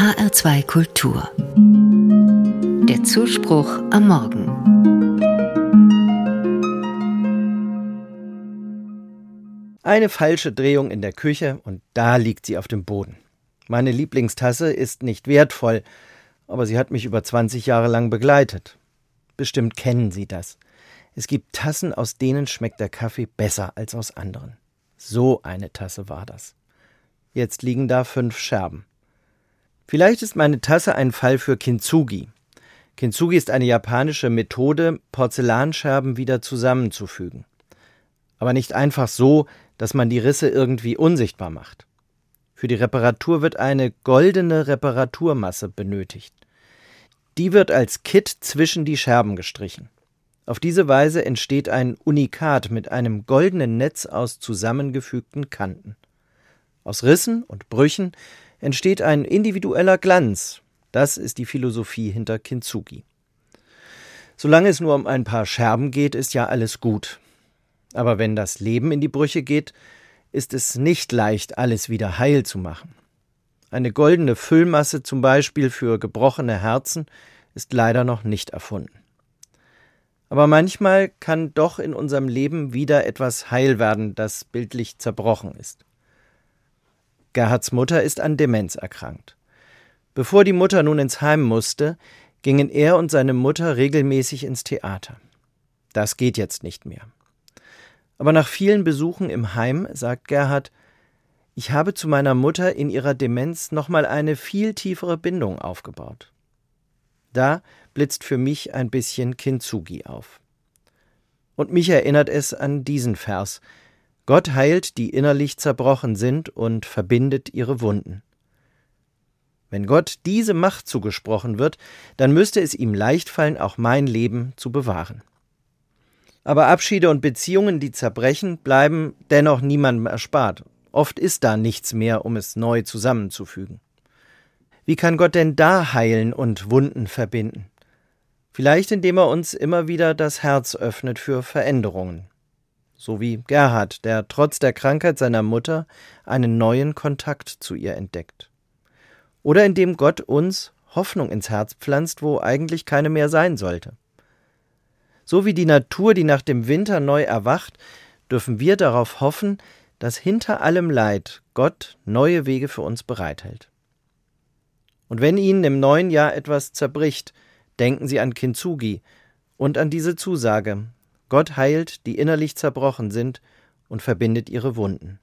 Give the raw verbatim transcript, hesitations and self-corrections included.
H R zwei Kultur. Der Zuspruch am Morgen. Eine falsche Drehung in der Küche und da liegt sie auf dem Boden. Meine Lieblingstasse ist nicht wertvoll, aber sie hat mich über zwanzig Jahre lang begleitet. Bestimmt kennen Sie das. Es gibt Tassen, aus denen schmeckt der Kaffee besser als aus anderen. So eine Tasse war das. Jetzt liegen da fünf Scherben. Vielleicht ist meine Tasse ein Fall für Kintsugi. Kintsugi ist eine japanische Methode, Porzellanscherben wieder zusammenzufügen. Aber nicht einfach so, dass man die Risse irgendwie unsichtbar macht. Für die Reparatur wird eine goldene Reparaturmasse benötigt. Die wird als Kit zwischen die Scherben gestrichen. Auf diese Weise entsteht ein Unikat mit einem goldenen Netz aus zusammengefügten Kanten. Aus Rissen und Brüchen entsteht ein individueller Glanz. Das ist die Philosophie hinter Kintsugi. Solange es nur um ein paar Scherben geht, ist ja alles gut. Aber wenn das Leben in die Brüche geht, ist es nicht leicht, alles wieder heil zu machen. Eine goldene Füllmasse zum Beispiel für gebrochene Herzen ist leider noch nicht erfunden. Aber manchmal kann doch in unserem Leben wieder etwas heil werden, das bildlich zerbrochen ist. Gerhards Mutter ist an Demenz erkrankt. Bevor die Mutter nun ins Heim musste, gingen er und seine Mutter regelmäßig ins Theater. Das geht jetzt nicht mehr. Aber nach vielen Besuchen im Heim sagt Gerhard, ich habe zu meiner Mutter in ihrer Demenz nochmal eine viel tiefere Bindung aufgebaut. Da blitzt für mich ein bisschen Kintsugi auf. Und mich erinnert es an diesen Vers: Gott heilt, die innerlich zerbrochen sind, und verbindet ihre Wunden. Wenn Gott diese Macht zugesprochen wird, dann müsste es ihm leicht fallen, auch mein Leben zu bewahren. Aber Abschiede und Beziehungen, die zerbrechen, bleiben dennoch niemandem erspart. Oft ist da nichts mehr, um es neu zusammenzufügen. Wie kann Gott denn da heilen und Wunden verbinden? Vielleicht indem er uns immer wieder das Herz öffnet für Veränderungen. So wie Gerhard, der trotz der Krankheit seiner Mutter einen neuen Kontakt zu ihr entdeckt. Oder indem Gott uns Hoffnung ins Herz pflanzt, wo eigentlich keine mehr sein sollte. So wie die Natur, die nach dem Winter neu erwacht, dürfen wir darauf hoffen, dass hinter allem Leid Gott neue Wege für uns bereithält. Und wenn Ihnen im neuen Jahr etwas zerbricht, denken Sie an Kintsugi und an diese Zusage: Gott heilt, die innerlich zerbrochen sind, und verbindet ihre Wunden.